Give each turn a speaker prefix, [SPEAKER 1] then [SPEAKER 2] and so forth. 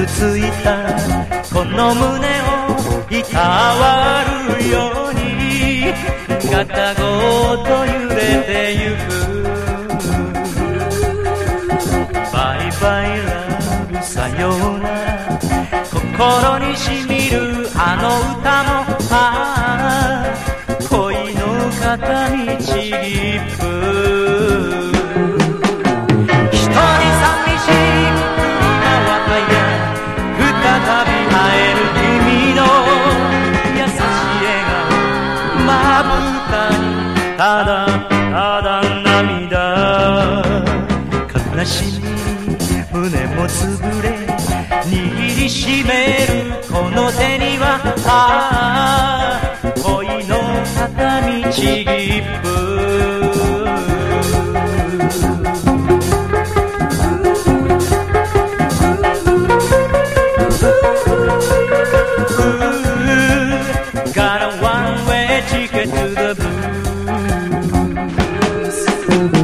[SPEAKER 1] 傷ついたこの胸をいたわるようにガタごと揺れてゆく。バイバイラブさようなら、心にしみるあの歌も、ああ恋の片道一分。一人寂しくな若い再び会える君の優しい笑顔まぶたにただただ涙。悲しみ胸もつぶれ握りしめるこの手には、ああ恋の片道一分。